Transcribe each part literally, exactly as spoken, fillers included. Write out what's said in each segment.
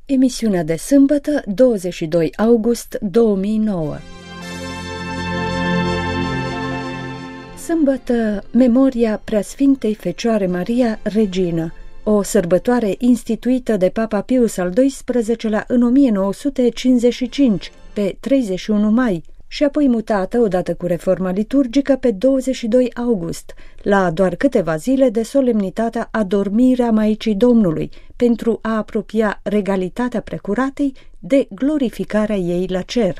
Emisiunea de sâmbătă, douăzeci și doi august două mii nouă. Sâmbătă, memoria Preasfintei Fecioare Maria, Regină, o sărbătoare instituită de Papa Pius al doisprezecelea în o mie nouă sute cincizeci și cinci, pe treizeci și unu mai, și apoi mutată odată cu reforma liturgică pe douăzeci și doi august, la doar câteva zile de solemnitatea Adormirea Maicii Domnului, pentru a apropia regalitatea precuratei de glorificarea ei la cer.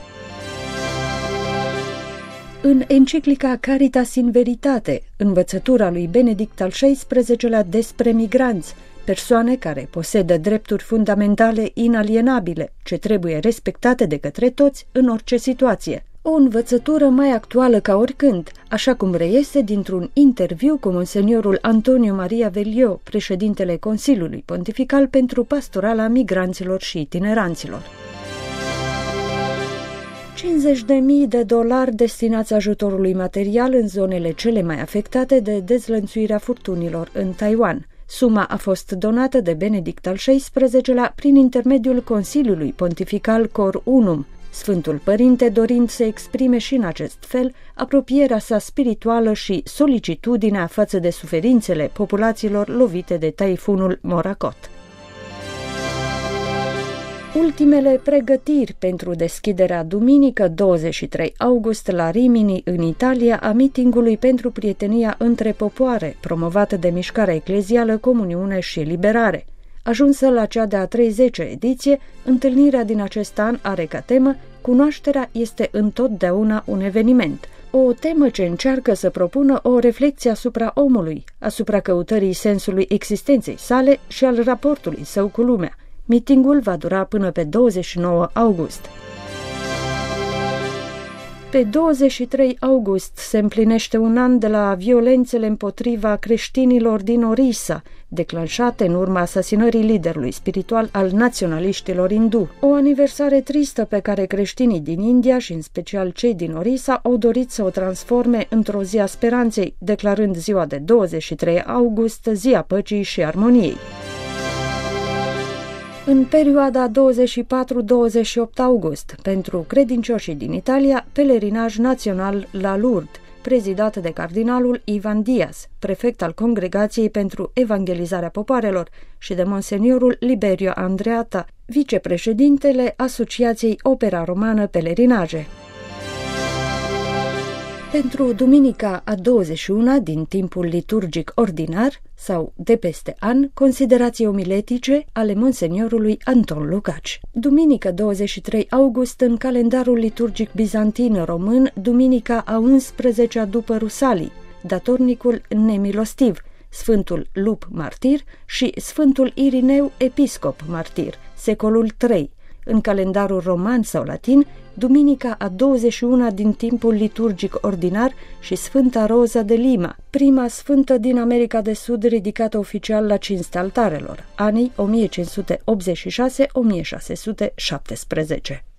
În enciclica Caritas in Veritate, învățătura lui Benedict al șaisprezecelea despre migranți, persoane care posedă drepturi fundamentale inalienabile, ce trebuie respectate de către toți în orice situație. O învățătură mai actuală ca oricând, așa cum reiese dintr-un interviu cu monseniorul Antonio Maria Velio, președintele Consiliului Pontifical pentru Pastorala Migranților și Itineranților. cincizeci de mii de dolari destinați ajutorului material în zonele cele mai afectate de dezlănțuirea furtunilor în Taiwan. Suma a fost donată de Benedict al șaisprezecelea prin intermediul Consiliului Pontifical Cor Unum, Sfântul Părinte dorind să exprime și în acest fel apropierea sa spirituală și solicitudinea față de suferințele populațiilor lovite de taifunul Morakot. Ultimele pregătiri pentru deschiderea duminică douăzeci și trei august la Rimini, în Italia, a mitingului pentru prietenia între popoare, promovată de Mișcarea Eclezială Comuniune și Eliberare. Ajunsă la cea de-a treizecea ediție, întâlnirea din acest an are ca temă Cunoașterea este întotdeauna un eveniment, o temă ce încearcă să propună o reflecție asupra omului, asupra căutării sensului existenței sale și al raportului său cu lumea. Mitingul va dura până pe douăzeci și nouă august. Pe douăzeci și trei august se împlinește un an de la violențele împotriva creștinilor din Orissa, declanșate în urma asasinării liderului spiritual al naționaliștilor hindu. O aniversare tristă pe care creștinii din India și în special cei din Orissa au dorit să o transforme într-o zi a speranței, declarând ziua de douăzeci și trei august zi a păcii și armoniei. În perioada douăzeci și patru douăzeci și opt august, pentru credincioșii din Italia, pelerinaj național la Lourdes, prezidat de cardinalul Ivan Diaz, prefect al Congregației pentru Evangelizarea Popoarelor, și de monseniorul Liberio Andreata, vicepreședintele Asociației Opera Romană Pelerinaje. Pentru duminica a douăzeci și una din timpul liturgic ordinar sau de peste an, considerații omiletice ale monseniorului Anton Lucaci. Duminică douăzeci și trei august în calendarul liturgic bizantin român, duminica a unsprezecea după Rusalii, datornicul nemilostiv, Sfântul Lup Martir și Sfântul Irineu Episcop Martir, secolul trei. În calendarul roman sau latin, duminica a douăzeci și una din timpul liturgic ordinar și Sfânta Roza de Lima, prima sfântă din America de Sud ridicată oficial la cinstea altarelor, anii o mie cinci sute optzeci și șase - o mie șase sute șaptesprezece.